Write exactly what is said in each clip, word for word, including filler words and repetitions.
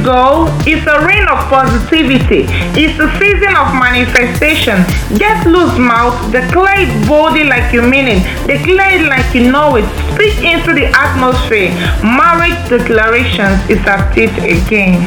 go. It's a reign of positivity. It's a season of manifestation. Get loose, mouth. Declare it boldly like you mean it. Declare it like you know it. Speak into the atmosphere. Marriage declarations is at it again.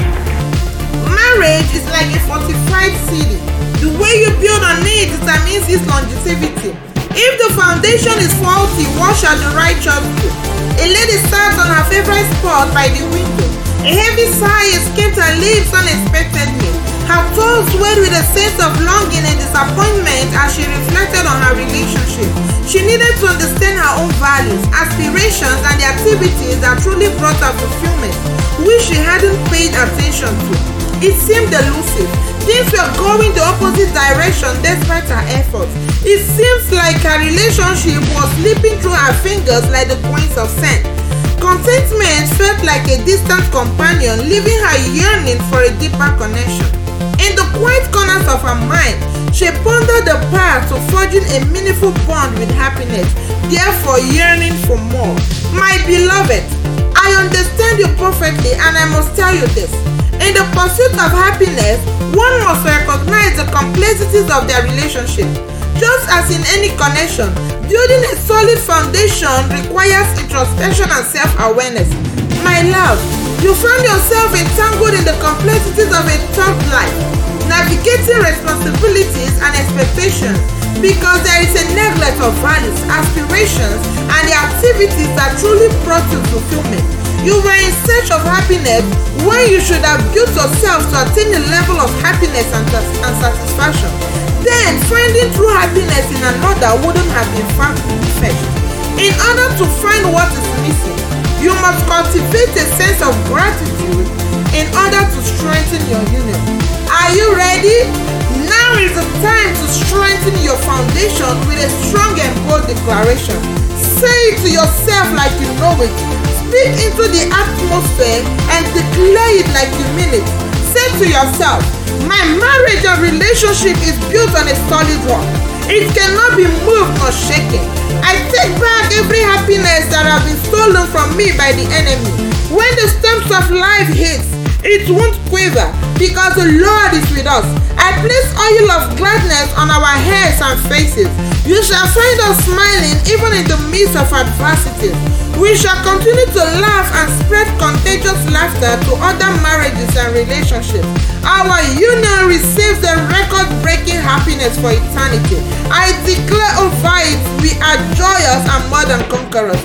Marriage is like a fortified city. The way you build on it determines its longevity. If the foundation is faulty, what shall the righteous do? A lady sat on her favorite spot by the window. A heavy sigh escaped her lips unexpectedly. Her tones swayed with a sense of longing and disappointment as she reflected on her relationship. She needed to understand her own values, aspirations, and the activities that truly brought her fulfillment, which she hadn't paid attention to. It seemed elusive. Things were going the opposite direction despite her efforts. It seems like her relationship was slipping through her fingers like the grains of sand. Contentment felt like a distant companion, leaving her yearning for a deeper connection. In the quiet corners of her mind, she pondered the path to forging a meaningful bond with happiness, therefore yearning for more. My beloved, I understand you perfectly, and I must tell you this. In the pursuit of happiness, one must recognize the complexities of their relationship. Just as in any connection, building a solid foundation requires introspection and self-awareness. My love, you find yourself entangled in the complexities of a tough life, navigating responsibilities and expectations because there is a neglect of values, aspirations, and the activities that truly brought you fulfillment. You were in search of happiness when you should have built yourself to attain a level of happiness and, and satisfaction. Then, finding true happiness in another wouldn't have been far-fetched. In order to find what is missing, you must cultivate a sense of gratitude in order to strengthen your union. Are you ready? Now is the time to strengthen your foundation with a strong and bold declaration. Say it to yourself like you know it. Speak into the atmosphere and declare it like you mean it. Say to yourself, my marriage or relationship is built on a solid rock. It cannot be moved or shaken. I take back every happiness that has been stolen from me by the enemy. When the storms of life hits, it won't quiver because the Lord is with us. I place oil of gladness on our heads and faces. You shall find us smiling even in the midst of adversity. We shall continue to laugh and spread contagious laughter to other marriages and relationships. Our union receives a record-breaking happiness for eternity. I declare over it, we are joyous and more than conquerors.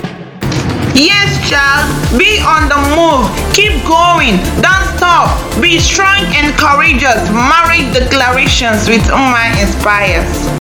Yes, child, be on the move. Keep going. Don't stop. Be strong and courageous. Marriage declarations with Uma Inspires.